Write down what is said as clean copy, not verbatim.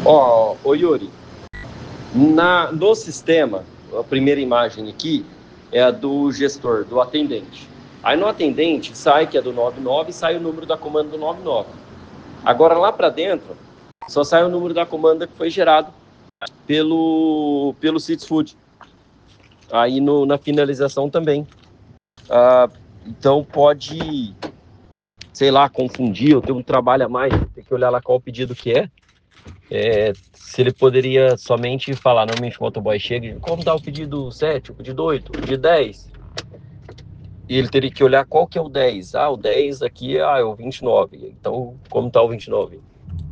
Ô Yuri, no sistema, a primeira imagem aqui é a do gestor, do atendente. Aí no atendente sai que é do 99 e sai o número da comanda do 99. Agora lá para dentro, só sai o número da comanda que foi gerado pelo Seeds Food. Aí na finalização também. Então pode, sei lá, confundir, ou ter um trabalho a mais, ter que olhar lá qual o pedido que é. Se ele poderia somente falar, normalmente o motoboy chega, como dá o pedido 7, o pedido 8, o pedido 10? E ele teria que olhar qual que é o 10. O 10 aqui é o 29. Então, como está o 29?